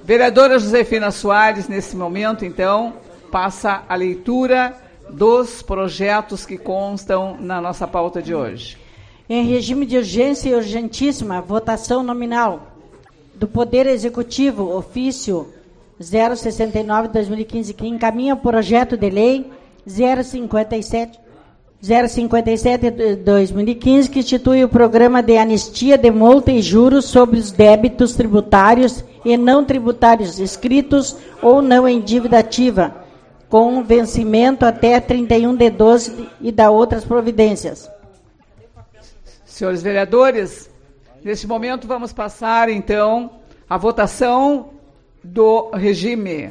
Vereadora Josefina Soares, nesse momento, então, passa a leitura dos projetos que constam na nossa pauta de hoje. Em regime de urgência e urgentíssima, votação nominal do Poder Executivo, ofício 069/2015, que encaminha o projeto de lei 057/2015, que institui o programa de anistia de multa e juros sobre os débitos tributários e não tributários escritos ou não em dívida ativa, com vencimento até 31/12 e da outras providências. Senhores vereadores, neste momento vamos passar, então, a votação do regime.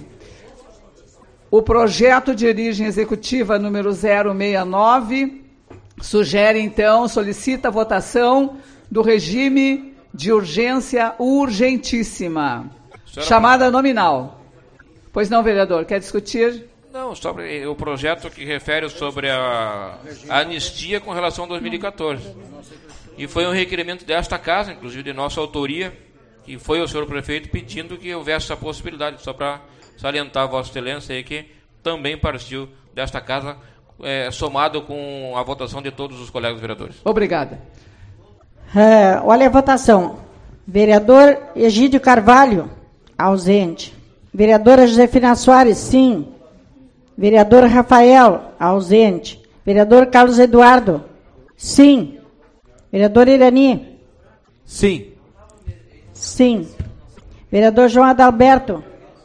O projeto de origem executiva número 069 sugere, então, solicita a votação do regime de urgência urgentíssima. Chamada nominal. Pois não, vereador, quer discutir? Não, sobre o projeto que refere sobre a anistia com relação a 2014. E foi um requerimento desta casa, inclusive de nossa autoria, que foi o senhor prefeito pedindo que houvesse essa possibilidade, só para salientar a Vossa Excelência aí que também partiu desta casa, somado com a votação de todos os colegas vereadores. Obrigada. Olha a votação. Vereador Egídio Carvalho, ausente. Vereadora Josefina Soares, sim. Vereador Rafael, ausente. Vereador Carlos Eduardo, sim. Vereador Irani, sim. Sim. Vereador João Adalberto,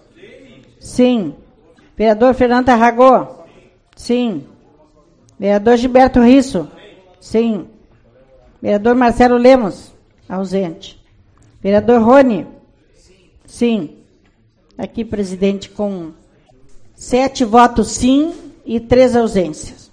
sim. Vereador Fernando Tarragó, sim. Vereador Gilberto Risso, sim. Vereador Marcelo Lemos, ausente. Vereador Rony, sim. Aqui, presidente, com 7 votos sim e 3 ausências.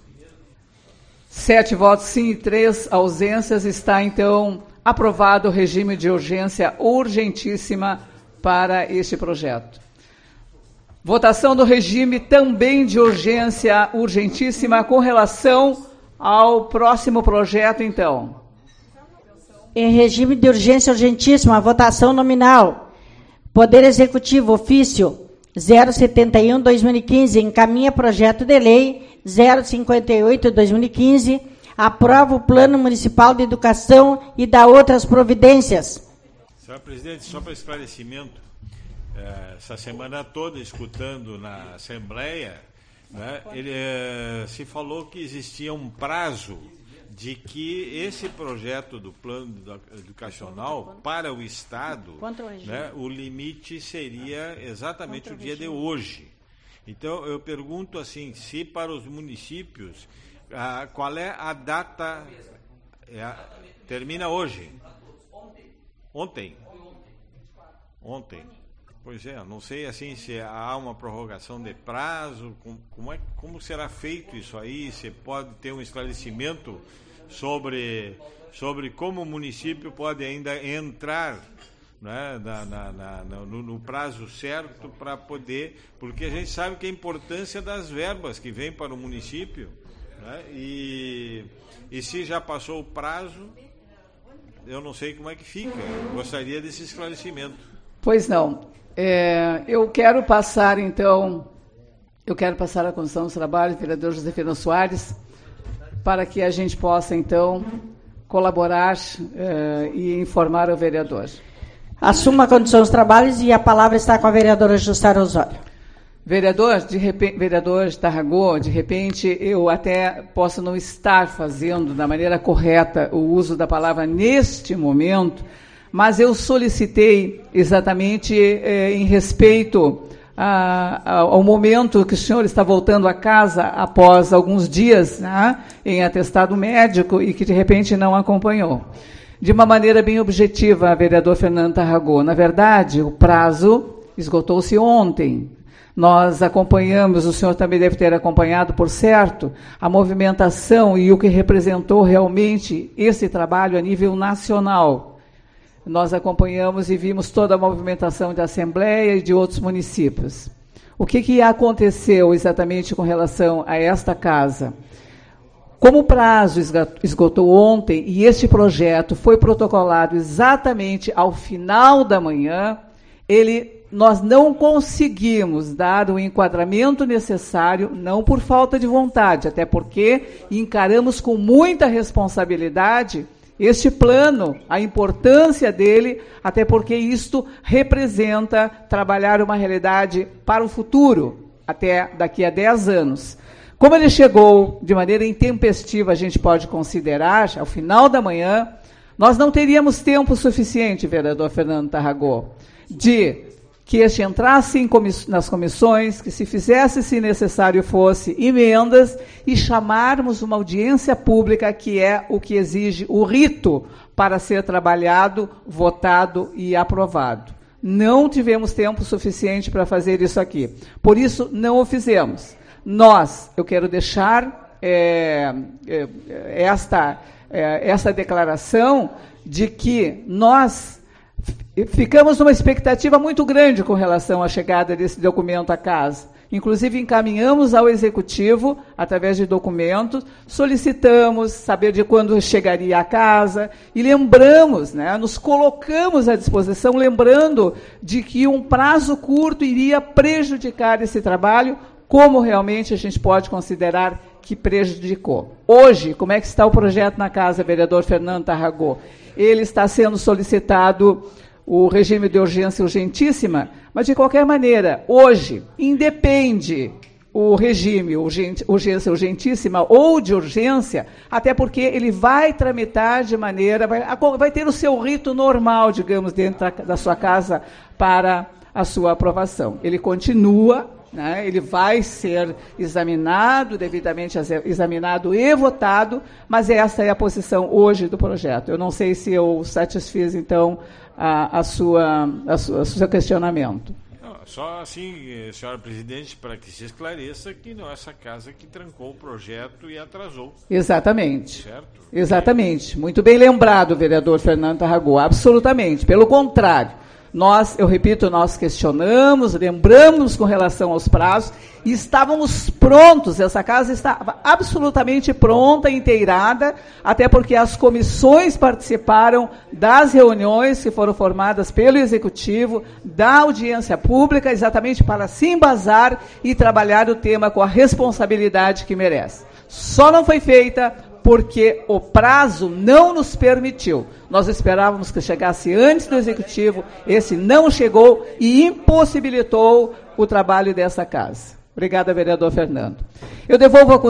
7 votos sim e 3 ausências. Está, então, aprovado o regime de urgência urgentíssima para este projeto. Votação do regime também de urgência urgentíssima com relação ao próximo projeto, então. Em regime de urgência urgentíssima, votação nominal. Poder Executivo, ofício 071/2015, encaminha projeto de lei 058/2015, aprova o Plano Municipal de Educação e dá outras providências. Senhor presidente, só para esclarecimento, essa semana toda, escutando na Assembleia, né, se falou que existia um prazo de que esse projeto do plano educacional para o Estado, né, o limite seria exatamente o dia de hoje. Então, eu pergunto assim, se para os municípios, qual é a data? Termina hoje? Ontem. Pois é, não sei assim se há uma prorrogação de prazo, como será feito isso aí, se pode ter um esclarecimento sobre como o município pode ainda entrar, né, no prazo certo para poder, porque a gente sabe que a importância das verbas que vêm para o município, né, e se já passou o prazo, eu não sei como é que fica. Eu gostaria desse esclarecimento. Pois não. Eu quero passar, então, a condução dos trabalhos, vereador Josefina Soares, para que a gente possa, então, colaborar e informar o vereador. Assuma a condução dos trabalhos e a palavra está com a vereadora Jussara Osório. Vereador Tarragó, de repente, eu até posso não estar fazendo da maneira correta o uso da palavra neste momento, mas eu solicitei exatamente em respeito ao momento que o senhor está voltando a casa após alguns dias, né, em atestado médico e que de repente não acompanhou. De uma maneira bem objetiva, vereador Fernando Tarragó, na verdade, o prazo esgotou-se ontem. Nós acompanhamos, o senhor também deve ter acompanhado, por certo, a movimentação e o que representou realmente esse trabalho a nível nacional. Nós acompanhamos e vimos toda a movimentação da Assembleia e de outros municípios. O que aconteceu exatamente com relação a esta casa? Como o prazo esgotou ontem e este projeto foi protocolado exatamente ao final da manhã, nós não conseguimos dar o enquadramento necessário, não por falta de vontade, até porque encaramos com muita responsabilidade este plano, a importância dele, até porque isto representa trabalhar uma realidade para o futuro, até daqui a 10 anos. Como ele chegou de maneira intempestiva, a gente pode considerar, ao final da manhã, nós não teríamos tempo suficiente, vereador Fernando Tarragó, de que este entrasse nas comissões, que se fizesse, se necessário fosse, emendas e chamarmos uma audiência pública, que é o que exige o rito para ser trabalhado, votado e aprovado. Não tivemos tempo suficiente para fazer isso aqui. Por isso, não o fizemos. Eu quero deixar essa declaração de que nós ficamos numa expectativa muito grande com relação à chegada desse documento à casa. Inclusive, encaminhamos ao Executivo, através de documentos, solicitamos saber de quando chegaria à casa e lembramos, nos colocamos à disposição, lembrando de que um prazo curto iria prejudicar esse trabalho, como realmente a gente pode considerar que prejudicou. Hoje, como é que está o projeto na casa, vereador Fernando Tarragó? Ele está sendo solicitado o regime de urgência urgentíssima, mas, de qualquer maneira, hoje, independe o regime urgência urgentíssima ou de urgência, até porque ele vai tramitar de maneira, vai ter o seu rito normal, digamos, dentro da sua casa para a sua aprovação. Ele continua, ele vai ser examinado, devidamente examinado e votado, mas essa é a posição hoje do projeto. Eu não sei se eu satisfiz, então, o seu questionamento. Não, só assim, senhora presidente, para que se esclareça que não é essa casa que trancou o projeto e atrasou. Exatamente. Certo? Exatamente. Muito bem lembrado, vereador Fernando Tarragó. Absolutamente. Pelo contrário. Nós questionamos, lembramos com relação aos prazos e estávamos prontos, essa casa estava absolutamente pronta, inteirada, até porque as comissões participaram das reuniões que foram formadas pelo Executivo, da audiência pública, exatamente para se embasar e trabalhar o tema com a responsabilidade que merece. Só não foi feita porque o prazo não nos permitiu. Nós esperávamos que chegasse antes do Executivo, esse não chegou e impossibilitou o trabalho dessa casa. Obrigada, vereador Fernando. Eu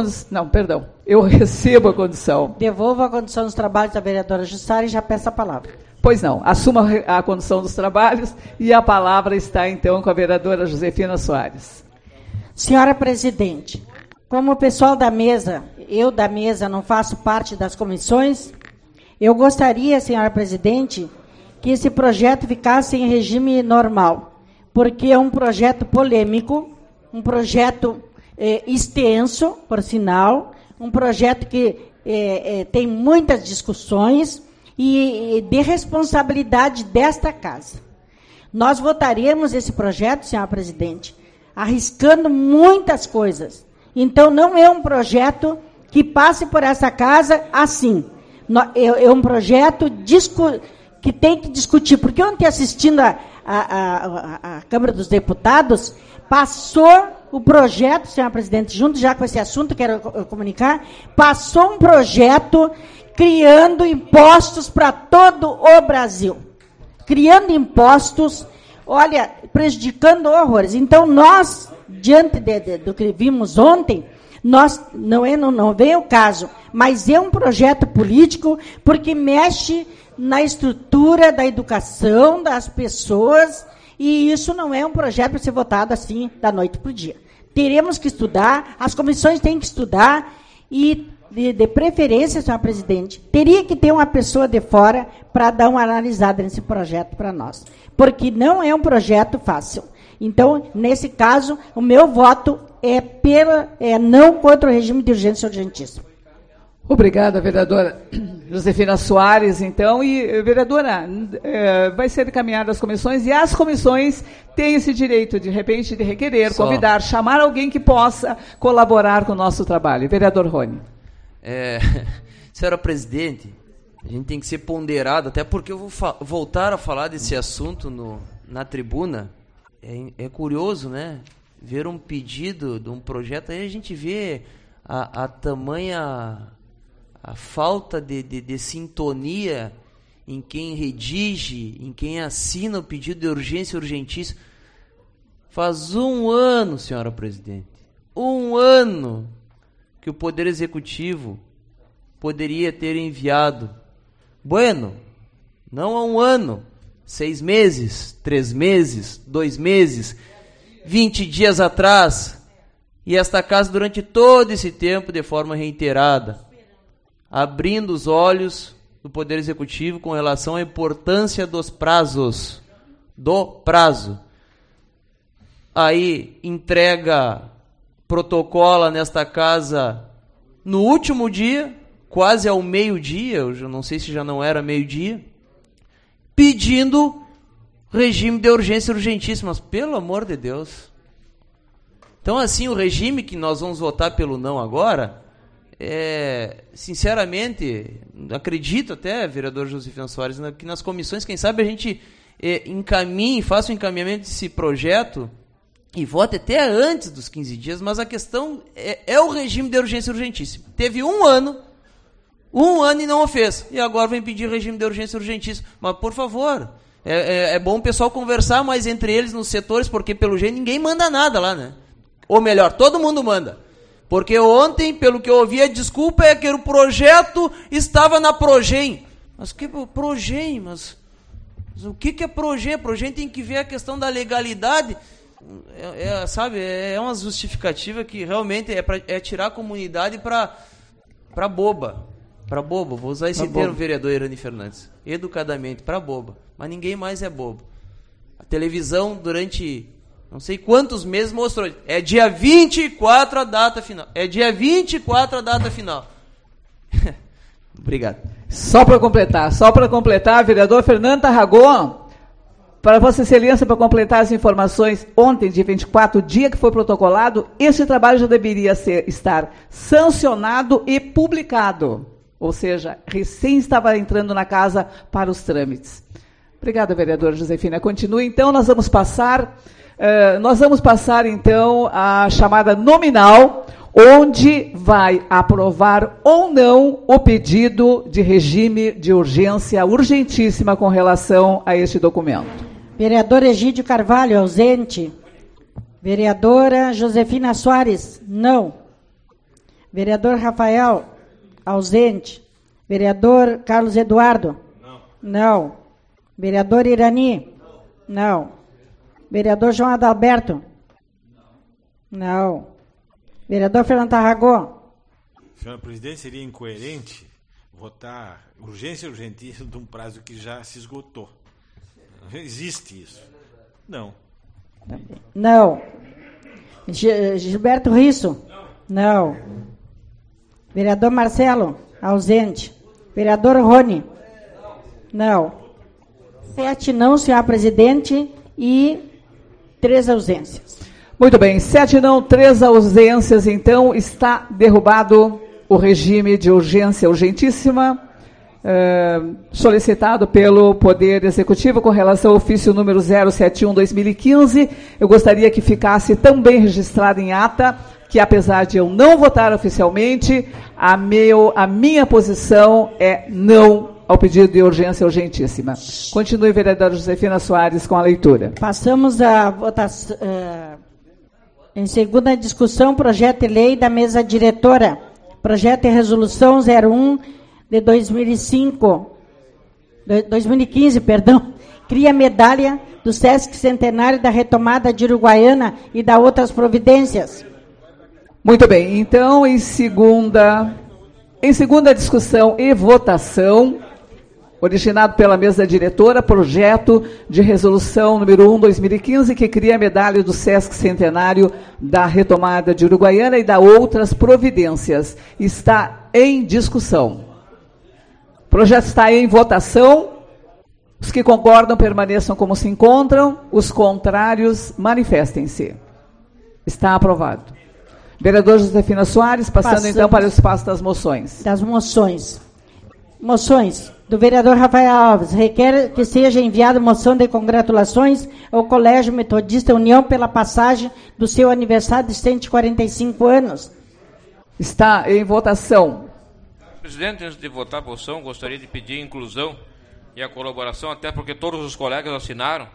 recebo a condição. Devolvo a condição dos trabalhos da vereadora Jussara e já peço a palavra. Pois não, assuma a condição dos trabalhos e a palavra está, então, com a vereadora Josefina Soares. Senhora presidente, como o pessoal da mesa, eu da mesa não faço parte das comissões, eu gostaria, senhora presidente, que esse projeto ficasse em regime normal, porque é um projeto polêmico, um projeto extenso, por sinal, um projeto que tem muitas discussões e de responsabilidade desta casa. Nós votaremos esse projeto, senhora presidente, arriscando muitas coisas. Então, não é um projeto que passe por essa casa assim. É um projeto que tem que discutir. Porque ontem, assistindo a Câmara dos Deputados, passou o projeto, senhora presidente, junto já com esse assunto, quero comunicar, passou um projeto criando impostos para todo o Brasil. Criando impostos, olha, prejudicando horrores. Então, nós, diante do que vimos ontem, não vem o caso, mas é um projeto político porque mexe na estrutura da educação das pessoas e isso não é um projeto para ser votado assim da noite para o dia. Teremos que estudar, as comissões têm que estudar e, de preferência, senhora presidente, teria que ter uma pessoa de fora para dar uma analisada nesse projeto para nós, porque não é um projeto fácil. Então, nesse caso, o meu voto é não contra o regime de urgência urgentíssima. Obrigada, vereadora Josefina Soares, então. E, vereadora, vai ser encaminhada às comissões, e as comissões têm esse direito, de repente, de requerer, convidar, chamar alguém que possa colaborar com o nosso trabalho. Vereador Rony. Senhora presidente, a gente tem que ser ponderado, até porque eu vou voltar a falar desse assunto na tribuna, é curioso, né? Ver um pedido de um projeto, aí a gente vê a tamanha a falta de sintonia em quem redige, em quem assina o pedido de urgência urgentíssima. Faz 1 ano, senhora presidente, 1 ano que o Poder Executivo poderia ter enviado. Bueno, não há 1 ano, 6 meses, 3 meses, 2 meses, 20 dias atrás, e esta casa durante todo esse tempo, de forma reiterada, abrindo os olhos do Poder Executivo com relação à importância dos prazos, do prazo. Aí entrega, protocola nesta casa no último dia, quase ao meio-dia, eu não sei se já não era meio-dia, pedindo regime de urgência urgentíssima, mas pelo amor de Deus. Então, assim, o regime que nós vamos votar pelo não agora, sinceramente, acredito até, vereador Josefina Soares, que nas comissões, quem sabe a gente faça o encaminhamento desse projeto e vote até antes dos 15 dias, mas a questão é o regime de urgência urgentíssima. Teve 1 ano e não o fez, e agora vem pedir regime de urgência urgentíssima. Mas, por favor, é bom o pessoal conversar mais entre eles nos setores, porque pelo jeito ninguém manda nada lá, né? Ou melhor, todo mundo manda. Porque ontem, pelo que eu ouvi, a desculpa é que o projeto estava na Progem. Mas que Progem? Mas o que é Progem? A Progem tem que ver a questão da legalidade. Sabe, é uma justificativa que realmente é tirar a comunidade para boba. Para bobo, vou usar esse termo, vereador Irani Fernandes. Educadamente, para boba. Mas ninguém mais é bobo. A televisão, durante não sei quantos meses, mostrou. É dia 24 a data final. É dia 24 a data final. Obrigado. Só para completar, vereador Fernando Tarragão, para Vossa Excelência, para completar as informações, ontem, dia 24, dia que foi protocolado, esse trabalho já deveria estar sancionado e publicado. Ou seja, recém estava entrando na casa para os trâmites. Obrigada, vereadora Josefina. Continue, então, nós vamos passar então, a chamada nominal, onde vai aprovar ou não o pedido de regime de urgência urgentíssima com relação a este documento. Vereador Egídio Carvalho, ausente. Vereadora Josefina Soares, não. Vereador Rafael, ausente. Vereador Carlos Eduardo, não. Vereador Irani, não. Vereador João Adalberto, não. Vereador Fernando Tarragão. Senhora presidente, seria incoerente votar urgência urgentíssima de um prazo que já se esgotou. Não existe isso. Não. Não. Gilberto Risso, não. Vereador Marcelo, ausente. Vereador Rony, não. 7 não, senhor presidente, e 3 ausências. Muito bem, 7 não, 3 ausências, então está derrubado o regime de urgência urgentíssima solicitado pelo Poder Executivo com relação ao ofício número 071/2015. Eu gostaria que ficasse também registrado em ata que, apesar de eu não votar oficialmente, a minha posição é não ao pedido de urgência urgentíssima. Continue, vereadora Josefina Soares, com a leitura. Passamos a votação. Em segunda discussão, projeto de lei da mesa diretora, projeto de resolução 01 de 2015, cria medalha do Sesc Centenário da Retomada de Uruguaiana e da outras providências. Muito bem, então, em segunda discussão e votação, originado pela mesa diretora, projeto de resolução número 1/2015, que cria a medalha do Sesc Centenário da Retomada de Uruguaiana e da outras providências. Está em discussão. O projeto está em votação. Os que concordam permaneçam como se encontram. Os contrários, manifestem-se. Está aprovado. Vereador Josefina Soares, passando então para o espaço das moções. Das moções. Moções. Do vereador Rafael Alves. Requer que seja enviada moção de congratulações ao Colégio Metodista União pela passagem do seu aniversário de 145 anos. Está em votação. Presidente, antes de votar a moção, gostaria de pedir a inclusão e a colaboração, até porque todos os colegas assinaram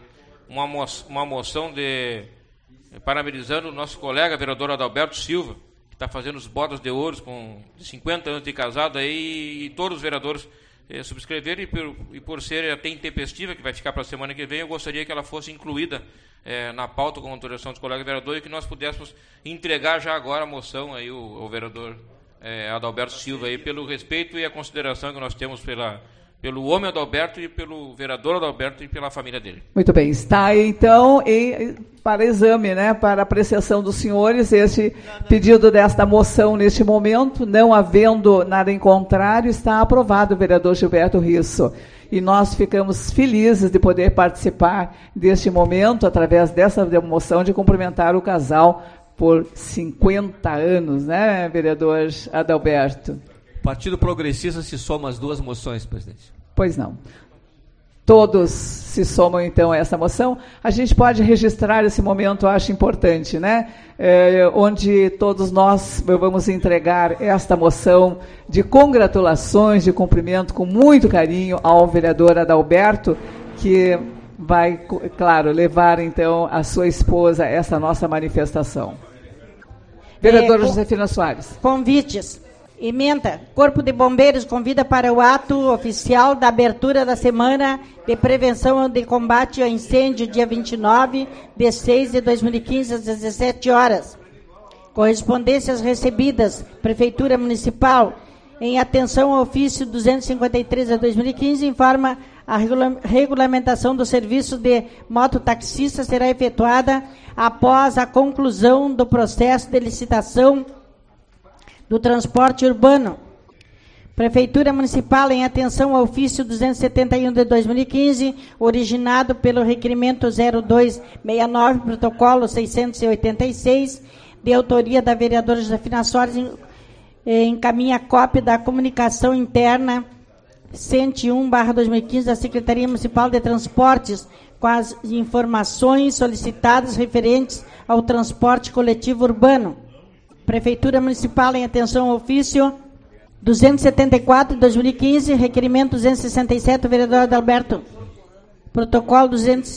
uma moção parabenizando o nosso colega, vereador Adalberto Silva, que está fazendo os bodas de ouro com 50 anos de casado aí, e todos os vereadores subscreveram, e por ser até intempestiva, que vai ficar para a semana que vem, eu gostaria que ela fosse incluída na pauta com autorização dos colegas vereadores, e que nós pudéssemos entregar já agora a moção aí ao vereador Adalberto Silva, aí, pelo respeito e a consideração que nós temos pelo homem Adalberto e pelo vereador Adalberto e pela família dele. Muito bem, está aí, então para exame, né, para apreciação dos senhores, esse pedido desta moção neste momento, não havendo nada em contrário, está aprovado o vereador Gilberto Risso. E nós ficamos felizes de poder participar deste momento, através dessa moção, de cumprimentar o casal por 50 anos, né, vereador Adalberto? O Partido Progressista se soma às duas moções, presidente. Pois não. Todos se somam, então, a essa moção. A gente pode registrar esse momento, eu acho importante, né? Onde todos nós vamos entregar esta moção de congratulações, de cumprimento com muito carinho ao vereador Adalberto, que vai, claro, levar, então, a sua esposa a essa nossa manifestação. Vereadora Josefina Soares. Convites. Emenda. Corpo de Bombeiros convida para o ato oficial da abertura da Semana de Prevenção de Combate ao Incêndio, dia 29 de 6 de 2015, às 17 horas. Correspondências recebidas. Prefeitura Municipal, em atenção ao ofício 253 de 2015, informa a regulamentação do serviço de mototaxista será efetuada após a conclusão do processo de licitação do transporte urbano. Prefeitura Municipal, em atenção ao ofício 271 de 2015, originado pelo requerimento 0269, protocolo 686, de autoria da vereadora Josefina Soares, encaminha cópia da comunicação interna 101/2015 da Secretaria Municipal de Transportes, com as informações solicitadas referentes ao transporte coletivo urbano. Prefeitura Municipal, em atenção ao ofício 274 de 2015, requerimento 267, vereador Adalberto. Protocolo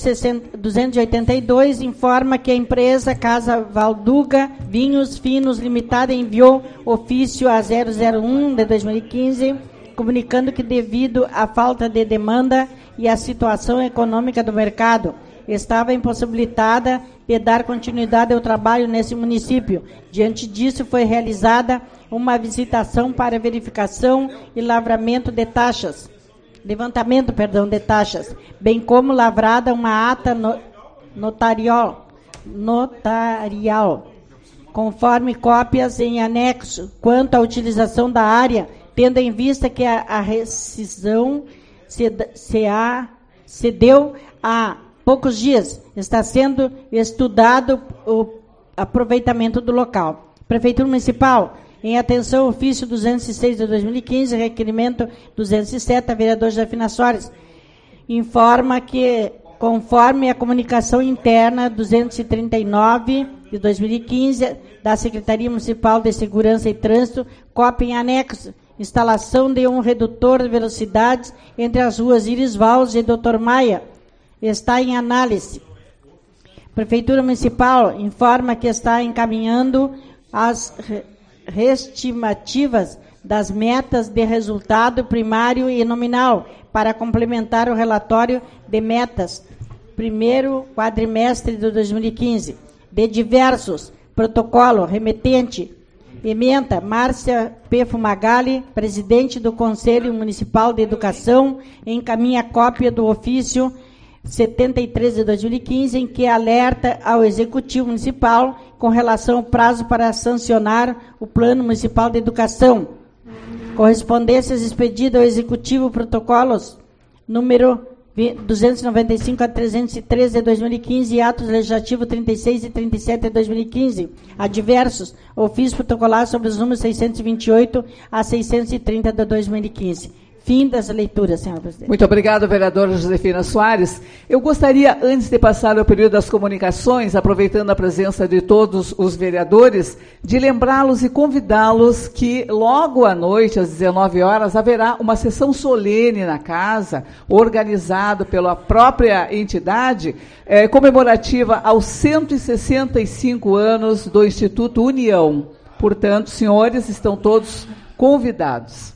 282, informa que a empresa Casa Valduga Vinhos Finos Limitada enviou ofício a 001 de 2015, comunicando que, devido à falta de demanda e à situação econômica do mercado, estava impossibilitada de dar continuidade ao trabalho nesse município. Diante disso, foi realizada uma visitação para verificação e levantamento de taxas, bem como lavrada uma ata notarial, conforme cópias em anexo, quanto à utilização da área, tendo em vista que a rescisão se deu há poucos dias. Está sendo estudado o aproveitamento do local. Prefeitura Municipal, em atenção ao ofício 206 de 2015, requerimento 207, a vereadora Josefina Soares, informa que, conforme a comunicação interna 239 de 2015 da Secretaria Municipal de Segurança e Trânsito, cópia em anexo, instalação de um redutor de velocidades entre as ruas Iris Valls e Dr. Maia, está em análise. Prefeitura Municipal informa que está encaminhando as estimativas das metas de resultado primário e nominal para complementar o relatório de metas primeiro quadrimestre de 2015. De diversos, protocolo remetente, ementa Márcia P. Fumagalli, presidente do Conselho Municipal de Educação, encaminha cópia do ofício 73 de 2015, em que alerta ao Executivo Municipal com relação ao prazo para sancionar o Plano Municipal de Educação. Correspondências expedidas ao Executivo, protocolos número 295 a 313 de 2015 e atos legislativos 36 e 37 de 2015. Adversos, ofício protocolar sobre os números 628 a 630 de 2015. Fim das leituras, senhora presidente. Muito obrigado, vereadora Josefina Soares. Eu gostaria, antes de passar ao período das comunicações, aproveitando a presença de todos os vereadores, de lembrá-los e convidá-los que logo à noite, às 19 horas, haverá uma sessão solene na casa, organizada pela própria entidade, comemorativa aos 165 anos do Instituto União. Portanto, senhores, estão todos convidados.